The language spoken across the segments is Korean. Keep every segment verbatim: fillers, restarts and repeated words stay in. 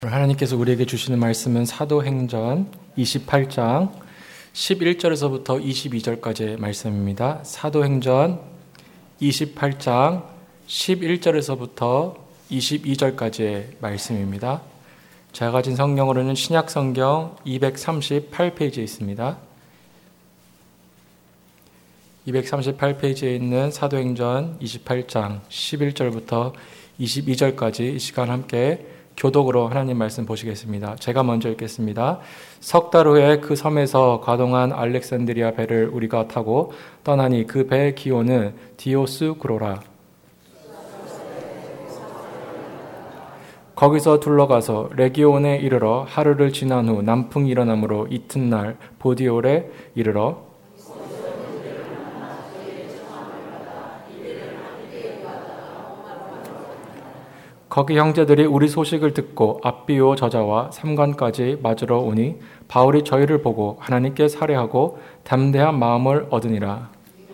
하나님께서 우리에게 주시는 말씀은 사도행전 이십팔 장 십일 절에서부터 이십이 절까지의 말씀입니다. 사도행전 이십팔 장 십일 절에서부터 이십이 절까지의 말씀입니다. 제가 가진 성경으로는 신약성경 이백삼십팔 페이지에 있습니다. 이백삼십팔 페이지에 있는 사도행전 이십팔 장 십일 절부터 이십이 절까지 이 시간 함께 교독으로 하나님 말씀 보시겠습니다. 제가 먼저 읽겠습니다. 석 달 후에 그 섬에서 가동한 알렉산드리아 배를 우리가 타고 떠나니 그 배의 기호는 디오스구로라. 거기서 둘러가서 레기온에 이르러 하루를 지난 후 남풍이 일어나므로 이튿날 보디올에 이르러 거기 형제들이 우리 소식을 듣고 앞비오 저자와 삼관까지 맞으러 오니 바울이 저희를 보고 하나님께 살해하고 담대한 마음을 얻으니라.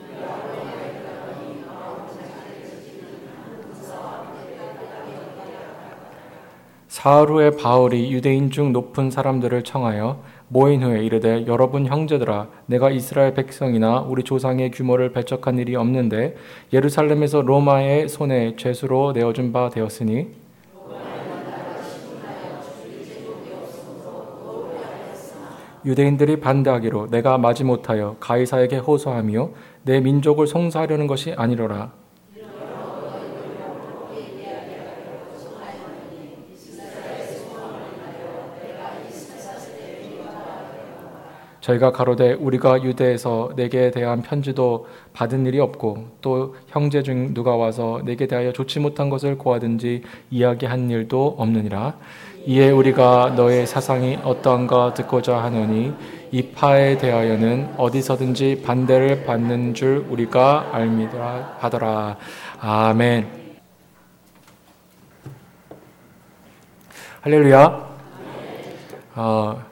사흘 후에 바울이 유대인 중 높은 사람들을 청하여 모인 후에 이르되 여러분 형제들아 내가 이스라엘 백성이나 우리 조상의 규모를 배척한 일이 없는데 예루살렘에서 로마의 손에 죄수로 내어준 바 되었으니 유대인들이 반대하기로 내가 마지못하여 가이사에게 호소하며 내 민족을 송사하려는 것이 아니로라. 저희가 가로되 우리가 유대에서 내게 대한 편지도 받은 일이 없고 또 형제 중 누가 와서 내게 대하여 좋지 못한 것을 고하든지 이야기한 일도 없느니라. 이에 우리가 너의 사상이 어떠한가 듣고자 하노니 이 파에 대하여는 어디서든지 반대를 받는 줄 우리가 알미라 하더라. 아멘. 할렐루야. 어,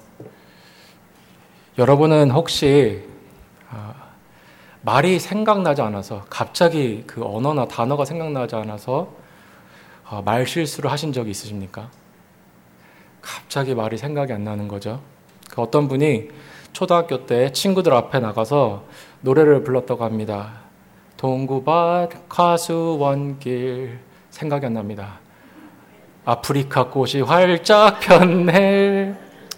여러분은 혹시 어, 말이 생각나지 않아서 갑자기 그 언어나 단어가 생각나지 않아서 어, 말 실수를 하신 적이 있으십니까? 갑자기 말이 생각이 안 나는 거죠. 그 어떤 분이 초등학교 때 친구들 앞에 나가서 노래를 불렀다고 합니다. 동구밭 가수원길 생각이 안 납니다. 아프리카 꽃이 활짝 폈네.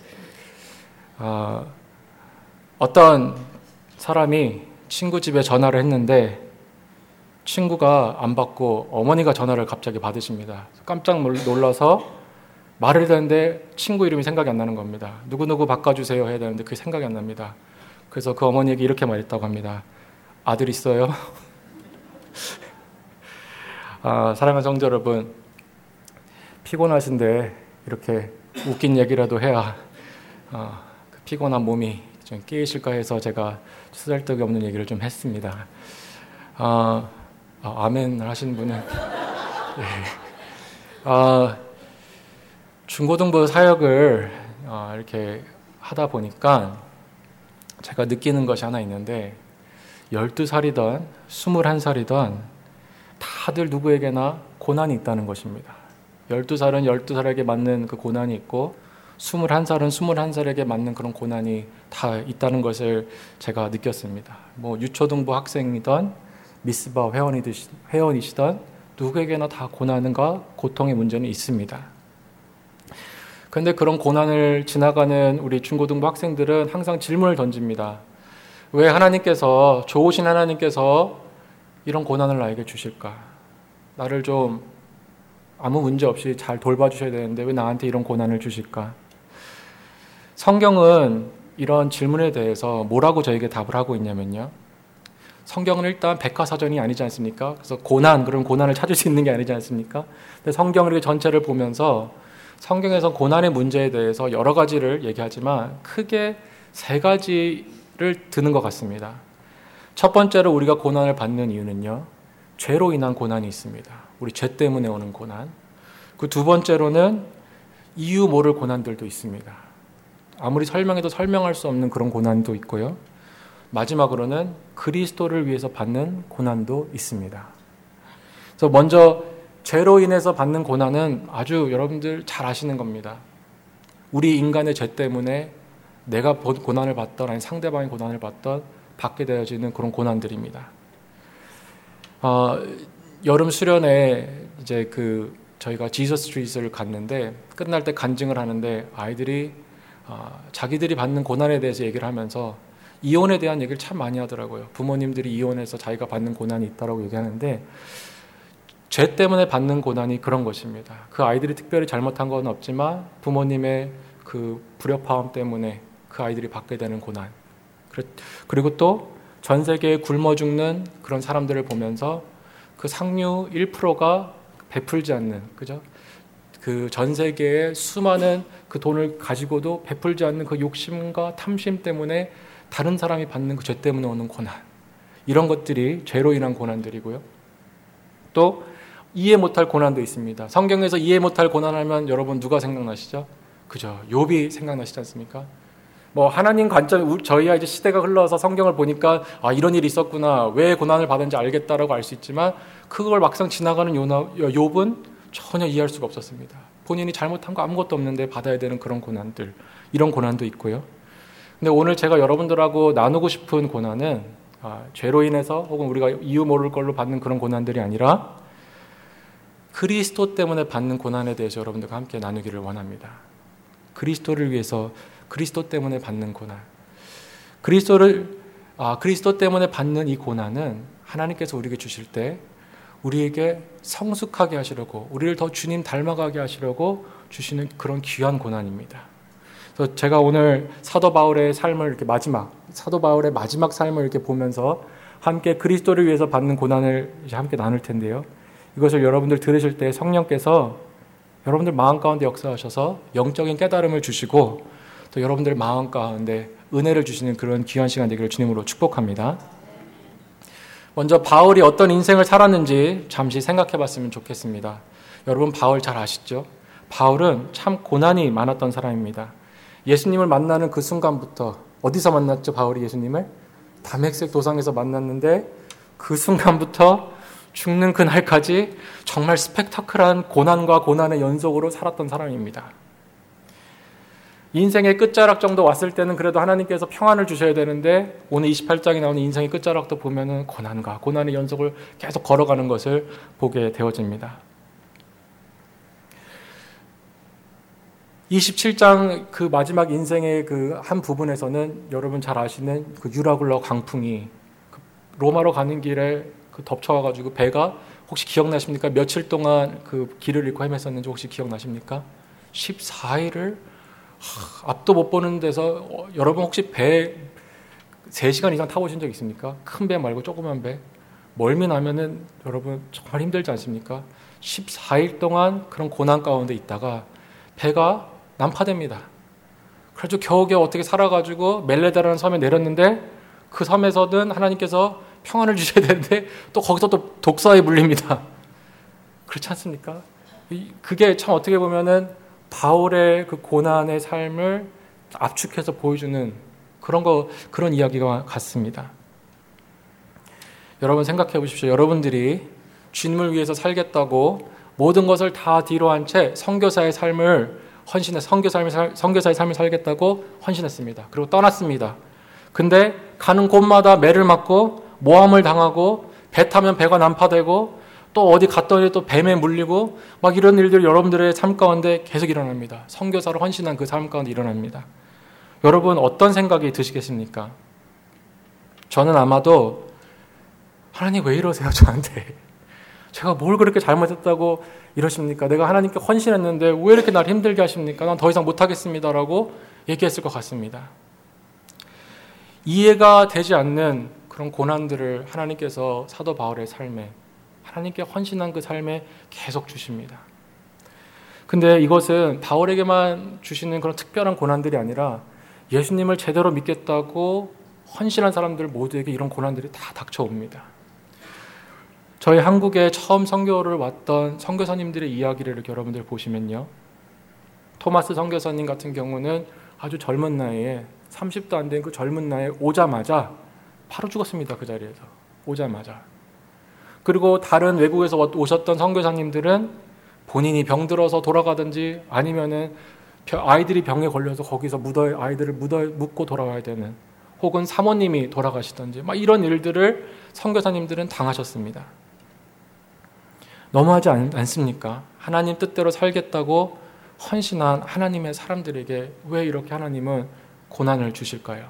어, 어떤 사람이 친구 집에 전화를 했는데 친구가 안 받고 어머니가 전화를 갑자기 받으십니다. 깜짝 놀라서 말을 해야 되는데 친구 이름이 생각이 안 나는 겁니다. 누구누구 바꿔주세요 해야 되는데 그게 생각이 안 납니다. 그래서 그 어머니에게 이렇게 말했다고 합니다. 아들 있어요? 아, 사랑하는 성도 여러분, 피곤하신데 이렇게 웃긴 얘기라도 해야 어, 그 피곤한 몸이 좀 깨이실까 해서 제가 쓰잘데기 없는 얘기를 좀 했습니다. 아, 아, 아멘 하시는 분은 네. 아, 중고등부 사역을 어, 이렇게 하다 보니까 제가 느끼는 것이 하나 있는데 열두 살이든 스물한 살이든 다들 누구에게나 고난이 있다는 것입니다. 열두 살은 열두 살에게 맞는 그 고난이 있고 스물한 살은 스물한 살에게 맞는 그런 고난이 다 있다는 것을 제가 느꼈습니다. 뭐 유초등부 학생이든 미스바 회원이듯이, 회원이시든 누구에게나 다 고난과 고통의 문제는 있습니다. 그런데 그런 고난을 지나가는 우리 중고등부 학생들은 항상 질문을 던집니다. 왜 하나님께서, 좋으신 하나님께서 이런 고난을 나에게 주실까? 나를 좀 아무 문제 없이 잘 돌봐주셔야 되는데 왜 나한테 이런 고난을 주실까? 성경은 이런 질문에 대해서 뭐라고 저에게 답을 하고 있냐면요. 성경은 일단 백과사전이 아니지 않습니까? 그래서 고난, 그런 고난을 찾을 수 있는 게 아니지 않습니까? 근데 성경을 이렇게 전체를 보면서 성경에서 고난의 문제에 대해서 여러 가지를 얘기하지만 크게 세 가지를 드는 것 같습니다. 첫 번째로 우리가 고난을 받는 이유는요. 죄로 인한 고난이 있습니다. 우리 죄 때문에 오는 고난. 그 두 번째로는 이유 모를 고난들도 있습니다. 아무리 설명해도 설명할 수 없는 그런 고난도 있고요. 마지막으로는 그리스도를 위해서 받는 고난도 있습니다. 그래서 먼저 죄로 인해서 받는 고난은 아주 여러분들 잘 아시는 겁니다. 우리 인간의 죄 때문에 내가 고난을 받던 아니 상대방이 고난을 받던 받게 되어지는 그런 고난들입니다. 어, 여름 수련회 이제 그 저희가 지저스 스트릿을 갔는데 끝날 때 간증을 하는데 아이들이 어, 자기들이 받는 고난에 대해서 얘기를 하면서 이혼에 대한 얘기를 참 많이 하더라고요. 부모님들이 이혼해서 자기가 받는 고난이 있다고 얘기하는데 죄 때문에 받는 고난이 그런 것입니다. 그 아이들이 특별히 잘못한 건 없지만 부모님의 그 불협화음 때문에 그 아이들이 받게 되는 고난. 그리고 또 전 세계에 굶어 죽는 그런 사람들을 보면서 그 상류 일 퍼센트가 베풀지 않는, 그죠? 그 전 세계의 수많은 그 돈을 가지고도 베풀지 않는 그 욕심과 탐심 때문에 다른 사람이 받는 그 죄 때문에 오는 고난. 이런 것들이 죄로 인한 고난들이고요. 또 이해 못할 고난도 있습니다. 성경에서 이해 못할 고난하면 여러분 누가 생각나시죠? 그죠? 욥이 생각나시지 않습니까? 뭐 하나님 관점, 저희야 이제 시대가 흘러서 성경을 보니까 아 이런 일이 있었구나, 왜 고난을 받은지 알겠다라고 알 수 있지만 그걸 막상 지나가는 요나, 욥은 전혀 이해할 수가 없었습니다. 본인이 잘못한 거 아무것도 없는데 받아야 되는 그런 고난들, 이런 고난도 있고요. 근데 오늘 제가 여러분들하고 나누고 싶은 고난은 아, 죄로 인해서 혹은 우리가 이유 모를 걸로 받는 그런 고난들이 아니라 그리스도 때문에 받는 고난에 대해서 여러분들과 함께 나누기를 원합니다. 그리스도를 위해서 그리스도 때문에 받는 고난. 그리스도를 아, 그리스도 때문에 받는 이 고난은 하나님께서 우리에게 주실 때 우리에게 성숙하게 하시려고, 우리를 더 주님 닮아가게 하시려고 주시는 그런 귀한 고난입니다. 그래서 제가 오늘 사도 바울의 삶을 이렇게 마지막, 사도 바울의 마지막 삶을 이렇게 보면서 함께 그리스도를 위해서 받는 고난을 이제 함께 나눌 텐데요. 이것을 여러분들 들으실 때 성령께서 여러분들 마음 가운데 역사하셔서 영적인 깨달음을 주시고 또 여러분들 마음 가운데 은혜를 주시는 그런 귀한 시간 되기를 주님으로 축복합니다. 먼저 바울이 어떤 인생을 살았는지 잠시 생각해 봤으면 좋겠습니다. 여러분 바울 잘 아시죠? 바울은 참 고난이 많았던 사람입니다. 예수님을 만나는 그 순간부터 어디서 만났죠? 바울이 예수님을? 다메섹 도상에서 만났는데 그 순간부터 죽는 그날까지 정말 스펙타클한 고난과 고난의 연속으로 살았던 사람입니다. 인생의 끝자락 정도 왔을 때는 그래도 하나님께서 평안을 주셔야 되는데 오늘 이십팔 장에 나오는 인생의 끝자락도 보면은 고난과 고난의 연속을 계속 걸어가는 것을 보게 되어집니다. 이십칠 장 그 마지막 인생의 그 한 부분에서는 여러분 잘 아시는 그 유라굴러 강풍이 그 로마로 가는 길에 그 덮쳐와가지고 배가 혹시 기억나십니까? 며칠 동안 그 길을 잃고 헤맸었는지 혹시 기억나십니까? 십사 일을 하, 앞도 못 보는 데서 어, 여러분 혹시 배 세 시간 이상 타보신 적 있습니까? 큰 배 말고 조그만 배. 멀미 나면은 여러분 정말 힘들지 않습니까? 십사 일 동안 그런 고난 가운데 있다가 배가 난파됩니다. 그래서 겨우겨우 어떻게 살아가지고 멜레다라는 섬에 내렸는데 그 섬에서는 하나님께서 평안을 주셔야 되는데 또 거기서 또 독사에 물립니다. 그렇지 않습니까? 그게 참 어떻게 보면은 바울의 그 고난의 삶을 압축해서 보여주는 그런 거, 그런 이야기가 같습니다. 여러분 생각해 보십시오. 여러분들이 주님을 위해서 살겠다고 모든 것을 다 뒤로 한 채 선교사의 삶을 헌신해, 선교사의, 선교사의 삶을 살겠다고 헌신했습니다. 그리고 떠났습니다. 근데 가는 곳마다 매를 맞고 모함을 당하고 배 타면 배가 난파되고 또 어디 갔더니 또 뱀에 물리고 막 이런 일들이 여러분들의 삶 가운데 계속 일어납니다. 선교사로 헌신한 그 삶 가운데 일어납니다. 여러분 어떤 생각이 드시겠습니까? 저는 아마도 하나님 왜 이러세요 저한테? 제가 뭘 그렇게 잘못했다고 이러십니까? 내가 하나님께 헌신했는데 왜 이렇게 날 힘들게 하십니까? 난 더 이상 못하겠습니다라고 얘기했을 것 같습니다. 이해가 되지 않는 그런 고난들을 하나님께서 사도 바울의 삶에, 하나님께 헌신한 그 삶에 계속 주십니다. 근데 이것은 바울에게만 주시는 그런 특별한 고난들이 아니라 예수님을 제대로 믿겠다고 헌신한 사람들 모두에게 이런 고난들이 다 닥쳐옵니다. 저희 한국에 처음 선교를 왔던 선교사님들의 이야기를 이렇게 여러분들 보시면요. 토마스 선교사님 같은 경우는 아주 젊은 나이에 삼십도 안 된 그 젊은 나이에 오자마자 바로 죽었습니다. 그 자리에서. 오자마자. 그리고 다른 외국에서 오셨던 선교사님들은 본인이 병들어서 돌아가든지 아니면은 아이들이 병에 걸려서 거기서 묻어 아이들을 묻어 묻고 돌아와야 되는, 혹은 사모님이 돌아가시든지 막 이런 일들을 선교사님들은 당하셨습니다. 너무하지 않, 않습니까? 하나님 뜻대로 살겠다고 헌신한 하나님의 사람들에게 왜 이렇게 하나님은 고난을 주실까요?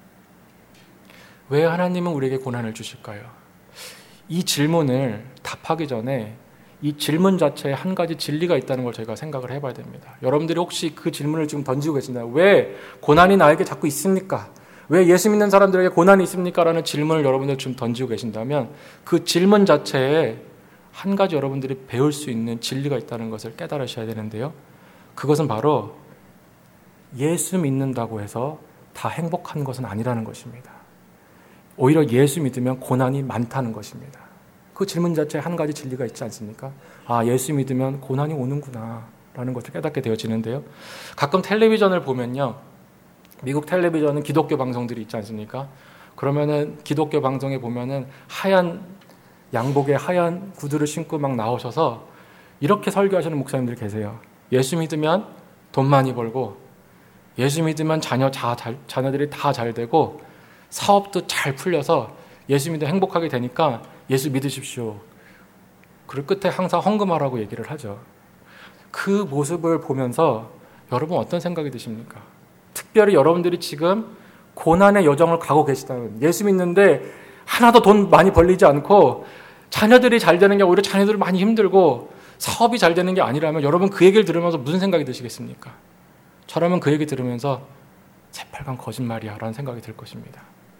왜 하나님은 우리에게 고난을 주실까요? 이 질문을 답하기 전에 이 질문 자체에 한 가지 진리가 있다는 걸 저희가 생각을 해봐야 됩니다. 여러분들이 혹시 그 질문을 지금 던지고 계신다면 왜 고난이 나에게 자꾸 있습니까? 왜 예수 믿는 사람들에게 고난이 있습니까? 라는 질문을 여러분들 지금 던지고 계신다면 그 질문 자체에 한 가지 여러분들이 배울 수 있는 진리가 있다는 것을 깨달으셔야 되는데요. 그것은 바로 예수 믿는다고 해서 다 행복한 것은 아니라는 것입니다. 오히려 예수 믿으면 고난이 많다는 것입니다. 그 질문 자체에 한 가지 진리가 있지 않습니까? 아, 예수 믿으면 고난이 오는구나 라는 것을 깨닫게 되어지는데요. 가끔 텔레비전을 보면요, 미국 텔레비전은 기독교 방송들이 있지 않습니까? 그러면은 기독교 방송에 보면은 하얀 양복에 하얀 구두를 신고 막 나오셔서 이렇게 설교하시는 목사님들 계세요. 예수 믿으면 돈 많이 벌고, 예수 믿으면 자녀 자, 자, 자녀들이 다 잘 되고, 사업도 잘 풀려서 예수 믿으면 행복하게 되니까 예수 믿으십시오. 그리고 끝에 항상 헌금하라고 얘기를 하죠. 그 모습을 보면서 여러분 어떤 생각이 드십니까? 특별히 여러분들이 지금 고난의 여정을 가고 계시다면, 예수 믿는데 하나도 돈 많이 벌리지 않고 자녀들이 잘 되는 게 오히려 자녀들이 많이 힘들고 사업이 잘 되는 게 아니라면 여러분 그 얘기를 들으면서 무슨 생각이 드시겠습니까? 저라면 그 얘기 들으면서 새빨간 거짓말이야 라는 생각이 들 것입니다.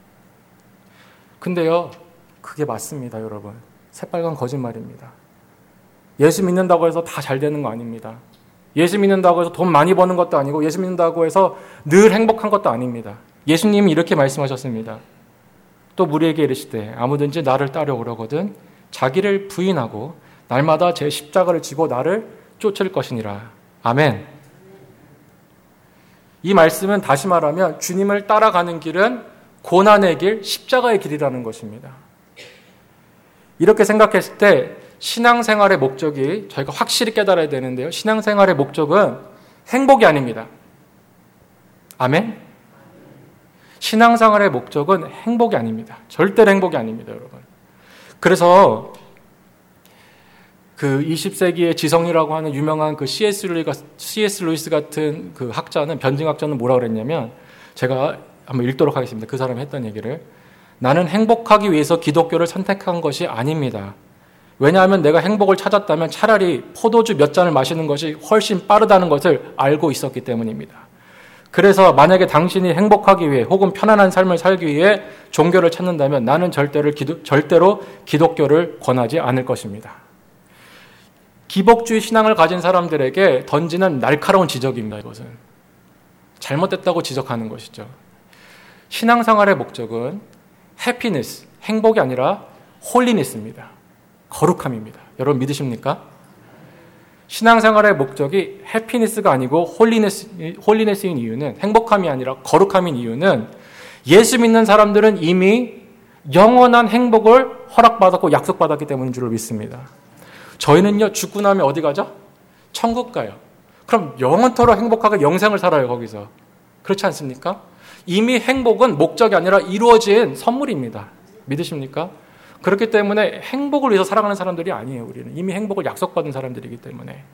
근데요, 그게 맞습니다, 여러분. 새빨간 거짓말입니다. 예수 믿는다고 해서 다 잘 되는 거 아닙니다. 예수 믿는다고 해서 돈 많이 버는 것도 아니고, 예수 믿는다고 해서 늘 행복한 것도 아닙니다. 예수님이 이렇게 말씀하셨습니다. 또 무리에게 이르시되 아무든지 나를 따라오려거든 자기를 부인하고 날마다 제 십자가를 지고 나를 쫓을 것이니라. 아멘. 이 말씀은 다시 말하면 주님을 따라가는 길은 고난의 길, 십자가의 길이라는 것입니다. 이렇게 생각했을 때 신앙생활의 목적이 저희가 확실히 깨달아야 되는데요. 신앙생활의 목적은 행복이 아닙니다. 아멘? 신앙생활의 목적은 행복이 아닙니다. 절대로 행복이 아닙니다, 여러분. 그래서 그 이십 세기의 지성이라고 하는 유명한 그 씨에스 루이스, 씨에스 루이스 같은 그 학자는, 변증학자는 뭐라 그랬냐면, 제가 한번 읽도록 하겠습니다. 그 사람이 했던 얘기를. 나는 행복하기 위해서 기독교를 선택한 것이 아닙니다. 왜냐하면 내가 행복을 찾았다면 차라리 포도주 몇 잔을 마시는 것이 훨씬 빠르다는 것을 알고 있었기 때문입니다. 그래서 만약에 당신이 행복하기 위해 혹은 편안한 삶을 살기 위해 종교를 찾는다면 나는 절대로, 기도, 절대로 기독교를 권하지 않을 것입니다. 기복주의 신앙을 가진 사람들에게 던지는 날카로운 지적입니다. 이것은 잘못됐다고 지적하는 것이죠. 신앙생활의 목적은 해피니스, 행복이 아니라 홀리니스입니다. 거룩함입니다. 여러분 믿으십니까? 신앙생활의 목적이 해피니스가 아니고 홀리니스, 홀리니스인 이유는, 행복함이 아니라 거룩함인 이유는 예수 믿는 사람들은 이미 영원한 행복을 허락받았고 약속받았기 때문인 줄 믿습니다. 저희는요, 죽고 나면 어디 가죠? 천국 가요. 그럼 영원토록 행복하게 영생을 살아요, 거기서. 그렇지 않습니까? 이미 행복은 목적이 아니라 이루어진 선물입니다. 믿으십니까? 그렇기 때문에 행복을 위해서 살아가는 사람들이 아니에요, 우리는. 이미 행복을 약속받은 사람들이기 때문에.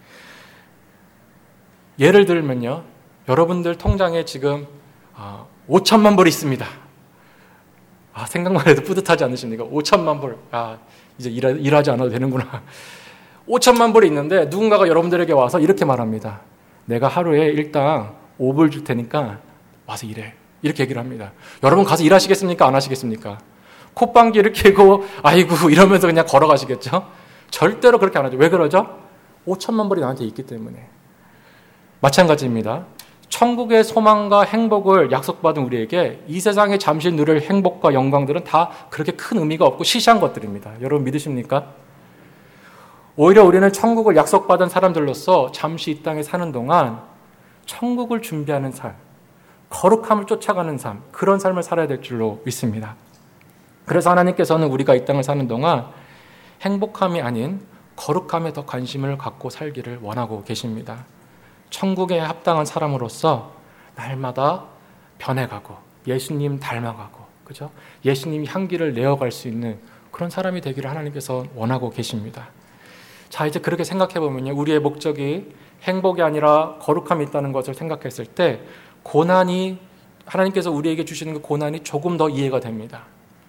예를 들면요, 여러분들 통장에 지금 아, 오천만 불이 있습니다. 아, 생각만 해도 뿌듯하지 않으십니까? 오천만 불. 아, 이제 일하, 일하지 않아도 되는구나. 오천만 불이 있는데 누군가가 여러분들에게 와서 이렇게 말합니다. 내가 하루에 일당 오 불 줄 테니까 와서 일해. 이렇게 얘기를 합니다. 여러분 가서 일하시겠습니까? 안 하시겠습니까? 콧방귀를 뀌고 아이고 이러면서 그냥 걸어가시겠죠? 절대로 그렇게 안 하죠. 왜 그러죠? 오천만 불이 나한테 있기 때문에. 마찬가지입니다. 천국의 소망과 행복을 약속받은 우리에게 이 세상에 잠시 누릴 행복과 영광들은 다 그렇게 큰 의미가 없고 시시한 것들입니다. 여러분 믿으십니까? 오히려 우리는 천국을 약속받은 사람들로서 잠시 이 땅에 사는 동안 천국을 준비하는 삶, 거룩함을 쫓아가는 삶, 그런 삶을 살아야 될 줄로 믿습니다. 그래서 하나님께서는 우리가 이 땅을 사는 동안 행복함이 아닌 거룩함에 더 관심을 갖고 살기를 원하고 계십니다. 천국에 합당한 사람으로서 날마다 변해가고 예수님 닮아가고, 그죠? 예수님 향기를 내어갈 수 있는 그런 사람이 되기를 하나님께서 원하고 계십니다. 자, 이제 그렇게 생각해 보면요, 우리의 목적이 행복이 아니라 거룩함이 있다는 것을 생각했을 때 고난이, 하나님께서 우리에게 주시는 그 고난이 조금 더 이해가 됩니다.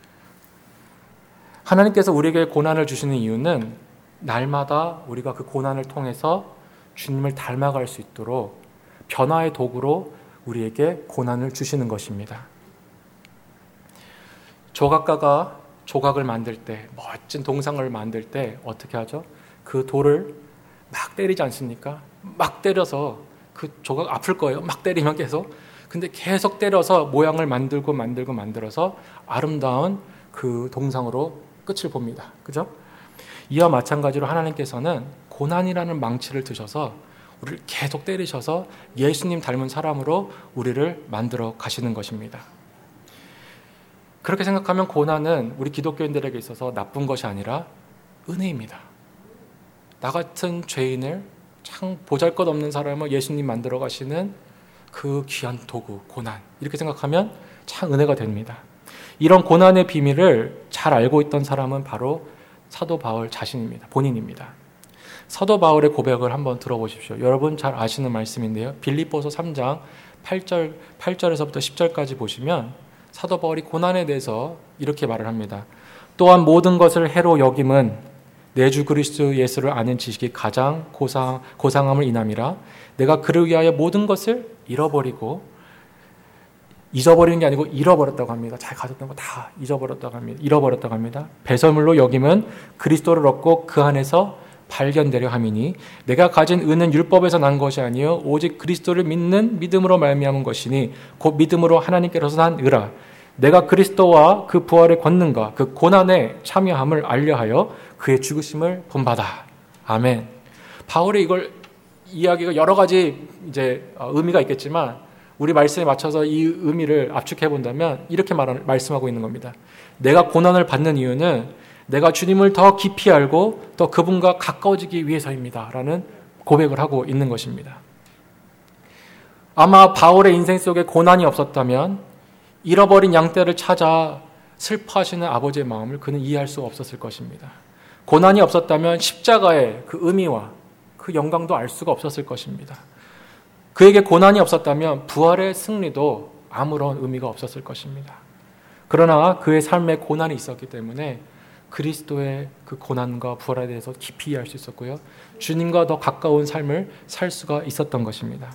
하나님께서 우리에게 고난을 주시는 이유는 날마다 우리가 그 고난을 통해서 주님을 닮아갈 수 있도록 변화의 도구로 우리에게 고난을 주시는 것입니다. 조각가가 조각을 만들 때, 멋진 동상을 만들 때 어떻게 하죠? 그 돌을 막 때리지 않습니까? 막 때려서, 그 조각 아플 거예요. 막 때리면 계속. 근데 계속 때려서 모양을 만들고 만들고 만들어서 아름다운 그 동상으로 끝을 봅니다. 그죠? 이와 마찬가지로 하나님께서는 고난이라는 망치를 드셔서 우리를 계속 때리셔서 예수님 닮은 사람으로 우리를 만들어 가시는 것입니다. 그렇게 생각하면 고난은 우리 기독교인들에게 있어서 나쁜 것이 아니라 은혜입니다. 나 같은 죄인을, 참 보잘것없는 사람을 예수님 만들어 가시는 그 귀한 도구, 고난, 이렇게 생각하면 참 은혜가 됩니다. 이런 고난의 비밀을 잘 알고 있던 사람은 바로 사도 바울 자신입니다. 본인입니다. 사도 바울의 고백을 한번 들어보십시오. 여러분 잘 아시는 말씀인데요. 빌립보서 삼 장 팔 절, 팔 절에서부터 십 절까지 보시면 사도 바울이 고난에 대해서 이렇게 말을 합니다. 또한 모든 것을 해로 여김은 내 주 그리스도 예수를 아는 지식이 가장 고상, 고상함을 인함이라. 내가 그를 위하여 모든 것을 잃어버리고, 잊어버리는 게 아니고 잃어버렸다고 합니다. 잘 가졌던 거 다 잊어버렸다고 합니다. 잃어버렸다고 합니다. 배설물로 여김은 그리스도를 얻고 그 안에서 발견되려 함이니 내가 가진 은은 율법에서 난 것이 아니요 오직 그리스도를 믿는 믿음으로 말미암은 것이니 곧 믿음으로 하나님께로서 난 의라. 내가 그리스도와 그 부활의 권능과 그 고난에 참여함을 알려하여 그의 죽으심을 본받아. 아멘. 바울의 이걸 이야기가 여러 가지 이제 의미가 있겠지만 우리 말씀에 맞춰서 이 의미를 압축해 본다면 이렇게 말, 말씀하고 있는 겁니다. 내가 고난을 받는 이유는 내가 주님을 더 깊이 알고 더 그분과 가까워지기 위해서입니다. 라는 고백을 하고 있는 것입니다. 아마 바울의 인생 속에 고난이 없었다면 잃어버린 양떼를 찾아 슬퍼하시는 아버지의 마음을 그는 이해할 수 없었을 것입니다. 고난이 없었다면 십자가의 그 의미와 그 영광도 알 수가 없었을 것입니다. 그에게 고난이 없었다면 부활의 승리도 아무런 의미가 없었을 것입니다. 그러나 그의 삶에 고난이 있었기 때문에 그리스도의 그 고난과 부활에 대해서 깊이 이해할 수 있었고요. 주님과 더 가까운 삶을 살 수가 있었던 것입니다.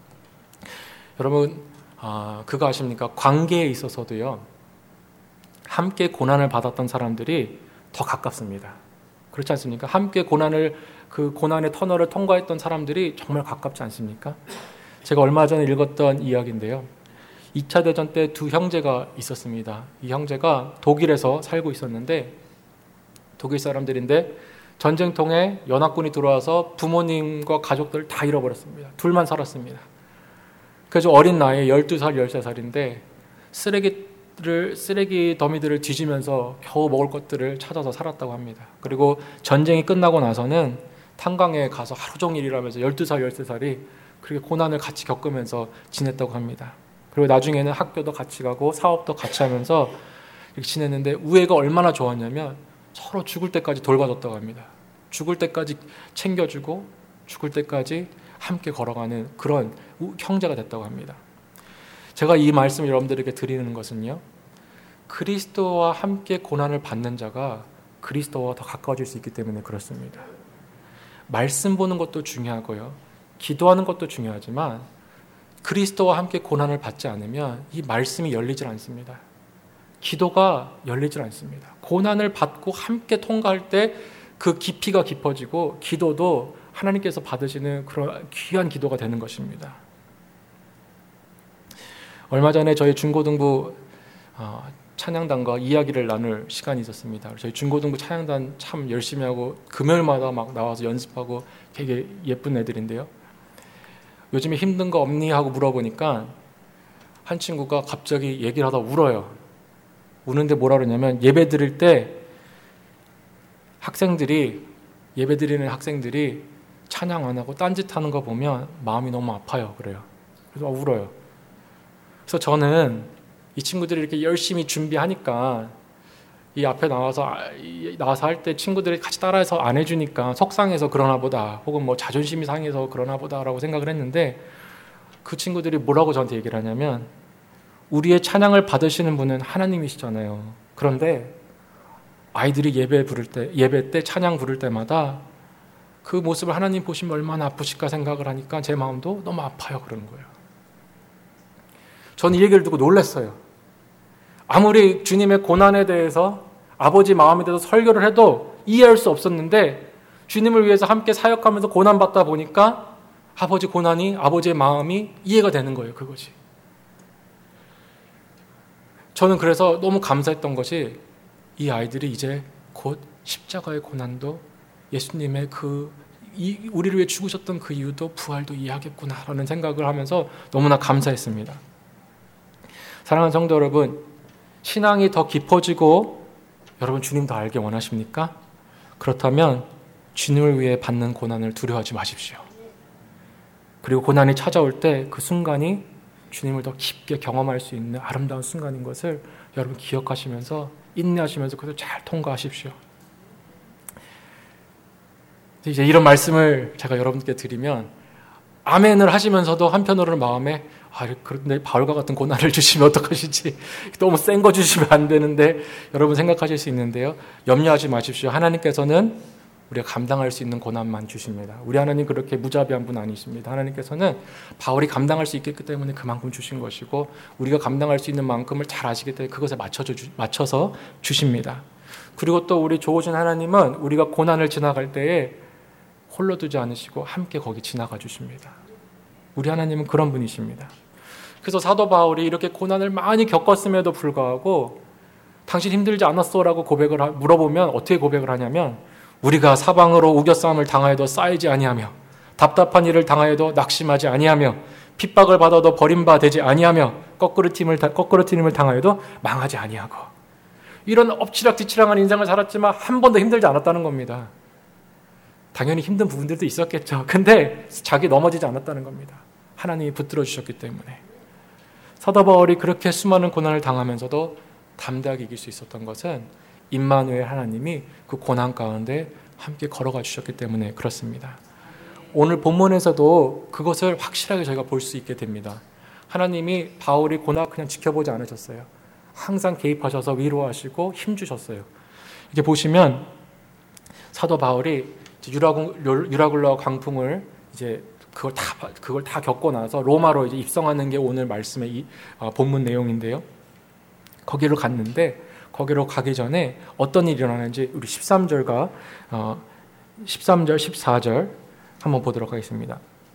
여러분, 아, 그거 아십니까? 관계에 있어서도요, 함께 고난을 받았던 사람들이 더 가깝습니다. 그렇지 않습니까? 함께 고난을, 그 고난의 터널을 통과했던 사람들이 정말 가깝지 않습니까? 제가 얼마 전에 읽었던 이야기인데요. 이 차 대전 때 두 형제가 있었습니다. 이 형제가 독일에서 살고 있었는데, 독일 사람들인데 전쟁통에 연합군이 들어와서 부모님과 가족들을 다 잃어버렸습니다. 둘만 살았습니다. 그래서 어린 나이에 열두 살, 열세 살인데 쓰레기를, 쓰레기 더미들을 뒤지면서 겨우 먹을 것들을 찾아서 살았다고 합니다. 그리고 전쟁이 끝나고 나서는 탄광에 가서 하루 종일 일하면서 열두 살, 열세 살이 그렇게 고난을 같이 겪으면서 지냈다고 합니다. 그리고 나중에는 학교도 같이 가고 사업도 같이 하면서 이렇게 지냈는데 우애가 얼마나 좋았냐면 서로 죽을 때까지 돌봐줬다고 합니다. 죽을 때까지 챙겨주고 죽을 때까지 함께 걸어가는 그런 형제가 됐다고 합니다. 제가 이 말씀을 여러분들에게 드리는 것은요, 그리스도와 함께 고난을 받는 자가 그리스도와 더 가까워질 수 있기 때문에 그렇습니다. 말씀 보는 것도 중요하고요, 기도하는 것도 중요하지만 그리스도와 함께 고난을 받지 않으면 이 말씀이 열리질 않습니다. 기도가 열리질 않습니다. 고난을 받고 함께 통과할 때 그 깊이가 깊어지고 기도도 하나님께서 받으시는 그런 귀한 기도가 되는 것입니다. 얼마 전에 저희 중고등부 찬양단과 이야기를 나눌 시간이 있었습니다. 저희 중고등부 찬양단 참 열심히 하고 금요일마다 막 나와서 연습하고 되게 예쁜 애들인데요. 요즘에 힘든 거 없니? 하고 물어보니까 한 친구가 갑자기 얘기를 하다 울어요. 우는데 뭐라 그러냐면 예배 드릴 때 학생들이 예배드리는 학생들이 찬양 안 하고 딴짓하는 거 보면 마음이 너무 아파요. 그래요. 그래서 울어요. 그래서 저는 이 친구들이 이렇게 열심히 준비하니까 이 앞에 나와서 나와서 할 때 친구들이 같이 따라해서 안 해주니까 속상해서 그러나 보다, 혹은 뭐 자존심이 상해서 그러나 보다라고 생각을 했는데, 그 친구들이 뭐라고 저한테 얘기를 하냐면, 우리의 찬양을 받으시는 분은 하나님이시잖아요. 그런데 아이들이 예배 부를 때, 예배 때 찬양 부를 때마다 그 모습을 하나님 보시면 얼마나 아프실까 생각을 하니까 제 마음도 너무 아파요. 그러는 거예요. 저는 이 얘기를 듣고 놀랐어요. 아무리 주님의 고난에 대해서 아버지 마음에 대해서 설교를 해도 이해할 수 없었는데, 주님을 위해서 함께 사역하면서 고난받다 보니까 아버지 고난이, 아버지의 마음이 이해가 되는 거예요. 그것이. 저는 그래서 너무 감사했던 것이, 이 아이들이 이제 곧 십자가의 고난도, 예수님의 그 이, 우리를 위해 죽으셨던 그 이유도, 부활도 이해하겠구나라는 생각을 하면서 너무나 감사했습니다. 사랑하는 성도 여러분, 신앙이 더 깊어지고 여러분 주님 더 알게 원하십니까? 그렇다면 주님을 위해 받는 고난을 두려워하지 마십시오. 그리고 고난이 찾아올 때 그 순간이 주님을 더 깊게 경험할 수 있는 아름다운 순간인 것을 여러분 기억하시면서 인내하시면서 그것을 잘 통과하십시오. 이제 이런 말씀을 제가 여러분께 드리면 아멘을 하시면서도 한편으로는 마음에, 아, 그런데 바울과 같은 고난을 주시면 어떡하시지? 너무 센 거 주시면 안 되는데 여러분 생각하실 수 있는데요. 염려하지 마십시오. 하나님께서는 우리가 감당할 수 있는 고난만 주십니다. 우리 하나님 그렇게 무자비한 분 아니십니다. 하나님께서는 바울이 감당할 수 있기 때문에 그만큼 주신 것이고, 우리가 감당할 수 있는 만큼을 잘 아시기 때문에 그것에 맞춰서, 맞춰서 주십니다. 그리고 또 우리 좋으신 하나님은 우리가 고난을 지나갈 때에 홀로 두지 않으시고 함께 거기 지나가 주십니다. 우리 하나님은 그런 분이십니다. 그래서 사도 바울이 이렇게 고난을 많이 겪었음에도 불구하고 당신 힘들지 않았어? 라고 고백을 하, 물어보면 어떻게 고백을 하냐면, 우리가 사방으로 우겨싸움을 당하여도 쌓이지 아니하며, 답답한 일을 당하여도 낙심하지 아니하며, 핍박을 받아도 버림받지 아니하며, 거꾸로짐을 거꾸로짐을 당하여도 망하지 아니하고, 이런 엎치락뒤치락한 인생을 살았지만 한 번도 힘들지 않았다는 겁니다. 당연히 힘든 부분들도 있었겠죠. 근데 자기 넘어지지 않았다는 겁니다. 하나님이 붙들어 주셨기 때문에. 사도 바울이 그렇게 수많은 고난을 당하면서도 담대하게 이길 수 있었던 것은 임마누엘 하나님이 그 고난 가운데 함께 걸어가 주셨기 때문에 그렇습니다. 오늘 본문에서도 그것을 확실하게 저희가 볼 수 있게 됩니다. 하나님이 바울이 고난 그냥 지켜보지 않으셨어요. 항상 개입하셔서 위로하시고 힘주셨어요. 이렇게 보시면 사도 바울이 유라굴로 광풍을 이제 그걸 다 그걸 다 겪고 나서 로마로 이제 입성하는 게 오늘 말씀의 이 어, 본문 내용인데요. 거기로 갔는데, 거기로 가기 전에 어떤 일이 일어나는지 우리 십삼 절과 어, 십삼 절, 십사 절 한번 보도록 하겠습니다.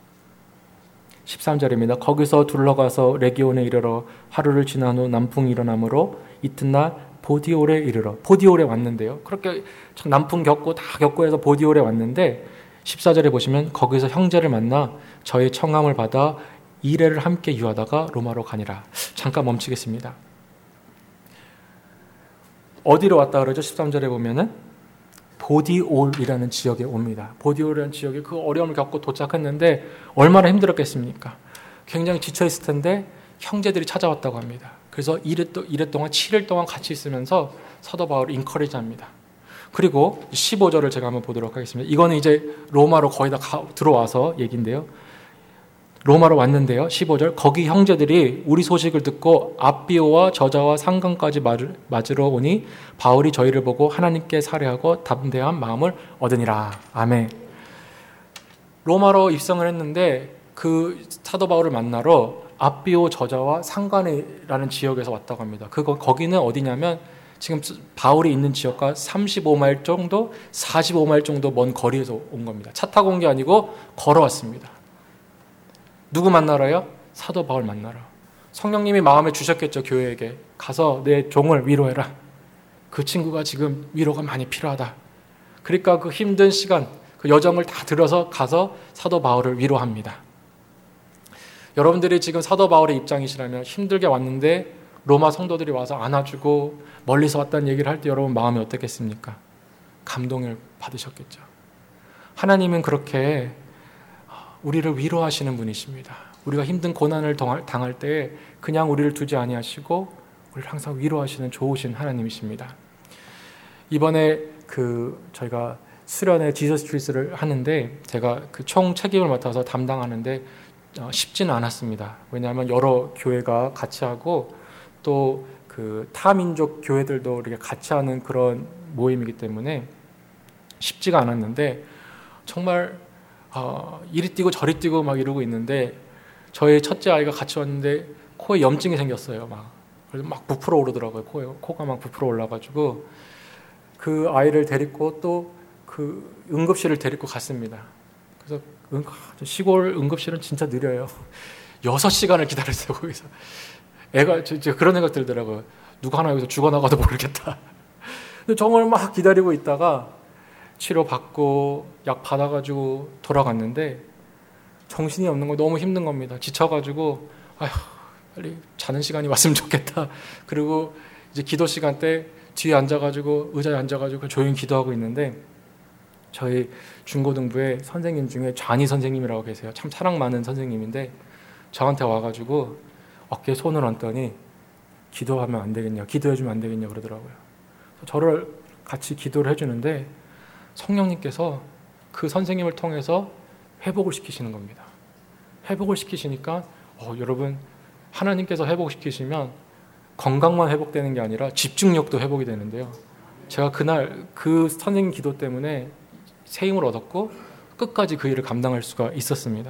십삼 절입니다. 거기서 둘러가서 레기온에 이르러 하루를 지난 후 남풍이 일어나므로 이튿날 보디올에 이르러, 보디올에 왔는데요. 그렇게 남풍 겪고 다 겪고 해서 보디올에 왔는데, 십사 절에 보시면 거기서 형제를 만나 저희 청함을 받아 이레를 함께 유하다가 로마로 가니라. 잠깐 멈추겠습니다. 어디로 왔다 그러죠? 십삼 절에 보면은 보디올이라는 지역에 옵니다. 보디올이라는 지역에 그 어려움을 겪고 도착했는데 얼마나 힘들었겠습니까? 굉장히 지쳐있을 텐데 형제들이 찾아왔다고 합니다. 그래서 일 일 동안 칠 일 동안 같이 있으면서 사도 바울을 인커리지합니다. 그리고 십오 절을 제가 한번 보도록 하겠습니다. 이거는 이제 로마로 거의 다 가, 들어와서 얘기인데요. 로마로 왔는데요. 십오 절, 거기 형제들이 우리 소식을 듣고 앞비오와 저자와 상강까지 맞으러 오니 바울이 저희를 보고 하나님께 살해하고 담대한 마음을 얻으니라. 아멘. 로마로 입성을 했는데 그 사도 바울을 만나러 앞비오 저자와 상간이라는 지역에서 왔다고 합니다. 그거 거기는 어디냐면 지금 바울이 있는 지역과 삼십오 마일 정도, 사십오 마일 정도 먼 거리에서 온 겁니다. 차 타고 온 게 아니고 걸어왔습니다. 누구 만나러요? 사도 바울 만나러. 성령님이 마음에 주셨겠죠. 교회에게 가서 내 종을 위로해라. 그 친구가 지금 위로가 많이 필요하다. 그러니까 그 힘든 시간, 그 여정을 다 들어서 가서 사도 바울을 위로합니다. 여러분들이 지금 사도 바울의 입장이시라면 힘들게 왔는데 로마 성도들이 와서 안아주고 멀리서 왔다는 얘기를 할 때 여러분 마음이 어떻겠습니까? 감동을 받으셨겠죠. 하나님은 그렇게 우리를 위로하시는 분이십니다. 우리가 힘든 고난을 당할 때 그냥 우리를 두지 아니하시고 우리를 항상 위로하시는 좋으신 하나님이십니다. 이번에 그 저희가 수련회 지저스 트리스를 하는데 제가 그 총 책임을 맡아서 담당하는데 쉽지는 않았습니다. 왜냐하면 여러 교회가 같이 하고 또 그 타민족 교회들도 이렇게 같이 하는 그런 모임이기 때문에 쉽지가 않았는데 정말 어, 이리 뛰고 저리 뛰고 막 이러고 있는데 저희 첫째 아이가 같이 왔는데 코에 염증이 생겼어요. 막 그래서 막 부풀어 오르더라고요. 코에 코가 막 부풀어 올라가지고 그 아이를 데리고 또 그 응급실을 데리고 갔습니다. 그래서 시골 응급실은 진짜 느려요. 여섯 시간을 기다렸어요. 거기서 애가 저, 저 그런 생각 들더라고요. 누가 하나 여기서 죽어나가도 모르겠다. 근데 정말 막 기다리고 있다가 치료 받고 약 받아가지고 돌아갔는데 정신이 없는 거 너무 힘든 겁니다. 지쳐가지고 아휴 빨리 자는 시간이 왔으면 좋겠다. 그리고 이제 기도 시간 때 뒤에 앉아가지고 의자에 앉아가지고 조용히 기도하고 있는데 저희 중고등부의 선생님 중에 좌니 선생님이라고 계세요. 참 사랑 많은 선생님인데 저한테 와가지고 어깨에 손을 얹더니 기도하면 안 되겠냐, 기도해주면 안 되겠냐 그러더라고요. 저를 같이 기도를 해주는데 성령님께서 그 선생님을 통해서 회복을 시키시는 겁니다. 회복을 시키시니까 어, 여러분 하나님께서 회복시키시면 건강만 회복되는 게 아니라 집중력도 회복이 되는데요. 제가 그날 그 선생님 기도 때문에 새 힘을 얻었고 끝까지 그 일을 감당할 수가 있었습니다.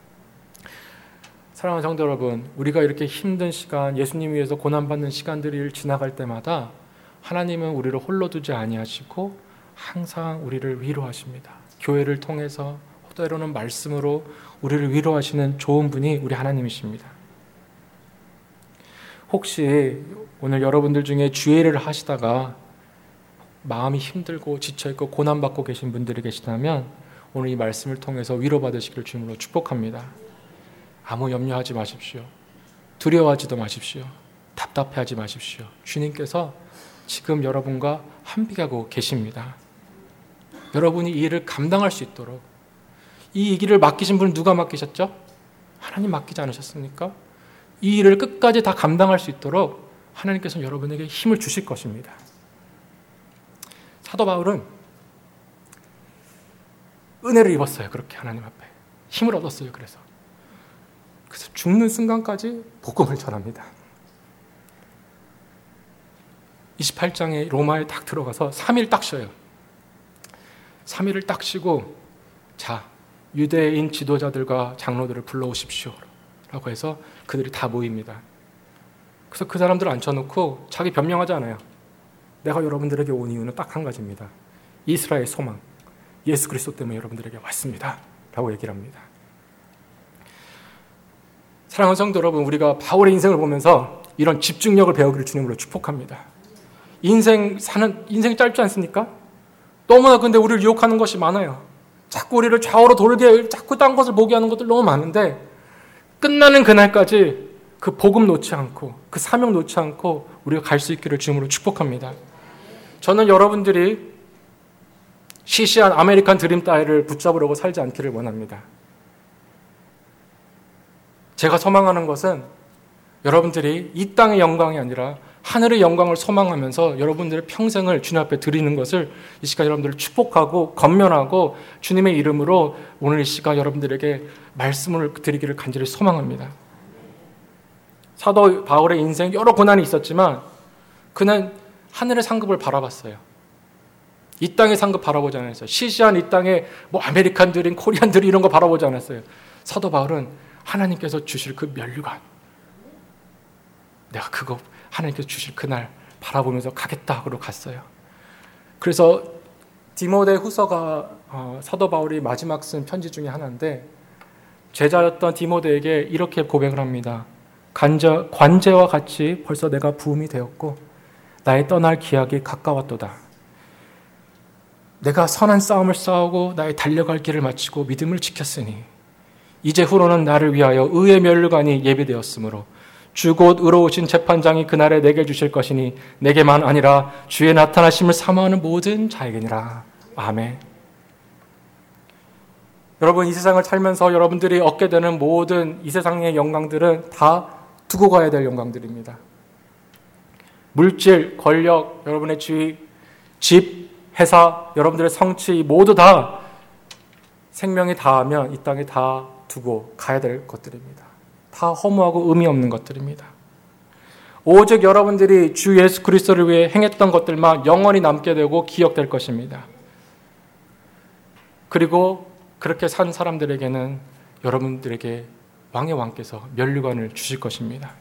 사랑하는 성도 여러분, 우리가 이렇게 힘든 시간, 예수님 위해서 고난받는 시간들을 지나갈 때마다 하나님은 우리를 홀로 두지 아니하시고 항상 우리를 위로하십니다. 교회를 통해서 때로는 말씀으로 우리를 위로하시는 좋은 분이 우리 하나님이십니다. 혹시 오늘 여러분들 중에 주일을 하시다가 마음이 힘들고 지쳐있고 고난받고 계신 분들이 계시다면 오늘 이 말씀을 통해서 위로받으시기를 주님으로 축복합니다. 아무 염려하지 마십시오. 두려워하지도 마십시오. 답답해하지 마십시오. 주님께서 지금 여러분과 함께하고 계십니다. 여러분이 이 일을 감당할 수 있도록 이 일을 맡기신 분은 누가 맡기셨죠? 하나님 맡기지 않으셨습니까? 이 일을 끝까지 다 감당할 수 있도록 하나님께서는 여러분에게 힘을 주실 것입니다. 사도 바울은 은혜를 입었어요. 그렇게 하나님 앞에 힘을 얻었어요. 그래서 그래서 죽는 순간까지 복음을 전합니다. 이십팔 장에 로마에 딱 들어가서 삼 일 딱 쉬어요. 삼 일을 딱 쉬고 자 유대인 지도자들과 장로들을 불러오십시오 라고 해서 그들이 다 모입니다. 그래서 그 사람들을 앉혀놓고 자기 변명하지 않아요. 내가 여러분들에게 온 이유는 딱 한 가지입니다. 이스라엘 소망 예수 그리스도 때문에 여러분들에게 왔습니다 라고 얘기를 합니다. 사랑하는 성도 여러분, 우리가 바울의 인생을 보면서 이런 집중력을 배우기를 주님으로 축복합니다. 인생 사는 인생 짧지 않습니까? 너무나 근데 우리를 유혹하는 것이 많아요. 자꾸 우리를 좌우로 돌게 자꾸 딴 것을 보게 하는 것들 너무 많은데 끝나는 그날까지 그 복음 놓지 않고 그 사명 놓지 않고 우리가 갈 수 있기를 주님으로 축복합니다. 저는 여러분들이 시시한 아메리칸 드림 따위를 붙잡으려고 살지 않기를 원합니다. 제가 소망하는 것은 여러분들이 이 땅의 영광이 아니라 하늘의 영광을 소망하면서 여러분들의 평생을 주님 앞에 드리는 것을 이 시간 여러분들을 축복하고 건면하고 주님의 이름으로 오늘 이 시간 여러분들에게 말씀을 드리기를 간절히 소망합니다. 사도 바울의 인생 여러 고난이 있었지만 그는 하늘의 상급을 바라봤어요. 이 땅의 상급 바라보지 않았어요. 시시한 이 땅의 뭐 아메리칸들인 코리안들이 이런 거 바라보지 않았어요. 사도 바울은 하나님께서 주실 그 면류관, 내가 그거 하나님께서 주실 그날 바라보면서 가겠다 하고 갔어요. 그래서 디모데 후서가 어, 사도 바울이 마지막 쓴 편지 중에 하나인데 제자였던 디모데에게 이렇게 고백을 합니다. 관제, 관제와 같이 벌써 내가 부음이 되었고 나의 떠날 기약이 가까웠도다. 내가 선한 싸움을 싸우고 나의 달려갈 길을 마치고 믿음을 지켰으니 이제 후로는 나를 위하여 의의 면류관이 예비되었으므로 주 곧 의로우신 재판장이 그날에 내게 주실 것이니 내게만 아니라 주의 나타나심을 사모하는 모든 자에게니라. 아멘. 여러분, 이 세상을 살면서 여러분들이 얻게 되는 모든 이 세상의 영광들은 다 두고 가야 될 영광들입니다. 물질, 권력, 여러분의 지위, 집, 회사, 여러분들의 성취 모두 다 생명이 다하면 이 땅에 다 두고 가야 될 것들입니다. 다 허무하고 의미 없는 것들입니다. 오직 여러분들이 주 예수 그리스도를 위해 행했던 것들만 영원히 남게 되고 기억될 것입니다. 그리고 그렇게 산 사람들에게는 여러분들에게 왕의 왕께서 면류관을 주실 것입니다.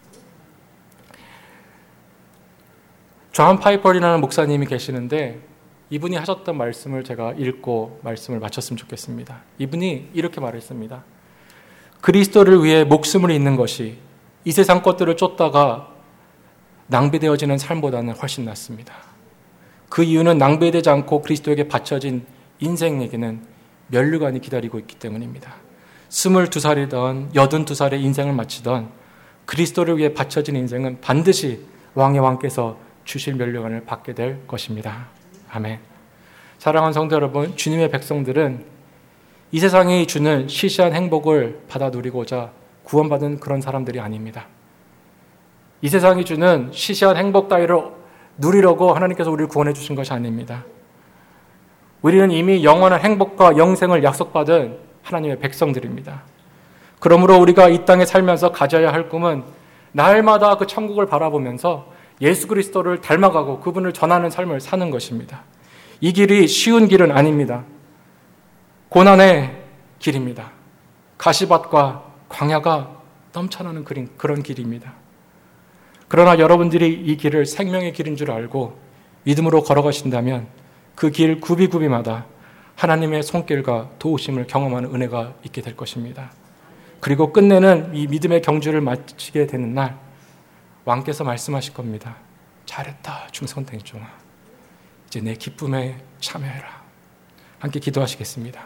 존 파이퍼이라는 목사님이 계시는데 이분이 하셨던 말씀을 제가 읽고 말씀을 마쳤으면 좋겠습니다. 이분이 이렇게 말했습니다. 그리스도를 위해 목숨을 잇는 것이 이 세상 것들을 쫓다가 낭비되어지는 삶보다는 훨씬 낫습니다. 그 이유는 낭비되지 않고 그리스도에게 바쳐진 인생에게는 면류관이 기다리고 있기 때문입니다. 스물두 살이던 여든두 살의 인생을 마치던 그리스도를 위해 바쳐진 인생은 반드시 왕의 왕께서 주실 면류관을 받게 될 것입니다. 아멘. 사랑하는 성도 여러분, 주님의 백성들은 이 세상이 주는 시시한 행복을 받아 누리고자 구원받은 그런 사람들이 아닙니다. 이 세상이 주는 시시한 행복 따위를 누리려고 하나님께서 우리를 구원해 주신 것이 아닙니다. 우리는 이미 영원한 행복과 영생을 약속받은 하나님의 백성들입니다. 그러므로 우리가 이 땅에 살면서 가져야 할 꿈은 날마다 그 천국을 바라보면서 예수 그리스도를 닮아가고 그분을 전하는 삶을 사는 것입니다. 이 길이 쉬운 길은 아닙니다. 고난의 길입니다. 가시밭과 광야가 넘쳐나는 그런 길입니다. 그러나 여러분들이 이 길을 생명의 길인 줄 알고 믿음으로 걸어가신다면 그 길 구비구비마다 하나님의 손길과 도우심을 경험하는 은혜가 있게 될 것입니다. 그리고 끝내는 이 믿음의 경주를 마치게 되는 날 왕께서 말씀하실 겁니다. 잘했다 충성된 종아, 이제 내 기쁨에 참여해라. 함께 기도하시겠습니다.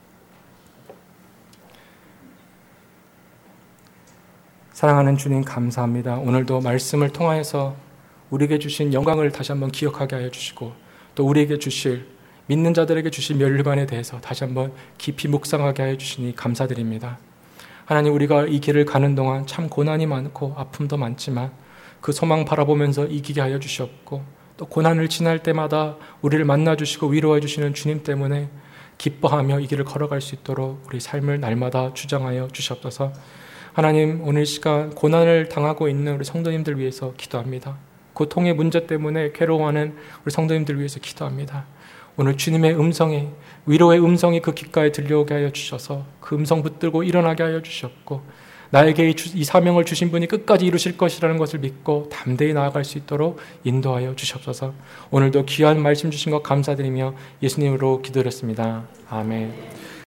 사랑하는 주님, 감사합니다. 오늘도 말씀을 통하여서 우리에게 주신 영광을 다시 한번 기억하게 하여 주시고 또 우리에게 주실, 믿는 자들에게 주실 면류관에 대해서 다시 한번 깊이 묵상하게 하여 주시니 감사드립니다. 하나님, 우리가 이 길을 가는 동안 참 고난이 많고 아픔도 많지만 그 소망 바라보면서 이기게 하여 주시옵고 또 고난을 지날 때마다 우리를 만나주시고 위로해 주시는 주님 때문에 기뻐하며 이 길을 걸어갈 수 있도록 우리 삶을 날마다 주장하여 주시옵소서. 하나님, 오늘 시간 고난을 당하고 있는 우리 성도님들 위해서 기도합니다. 고통의 문제 때문에 괴로워하는 우리 성도님들 위해서 기도합니다. 오늘 주님의 음성이, 위로의 음성이 그 귓가에 들려오게 하여 주셔서 그 음성 붙들고 일어나게 하여 주셨고 나에게 이, 주, 이 사명을 주신 분이 끝까지 이루실 것이라는 것을 믿고 담대히 나아갈 수 있도록 인도하여 주시옵소서. 오늘도 귀한 말씀 주신 것 감사드리며 예수님으로 기도드렸습니다. 아멘.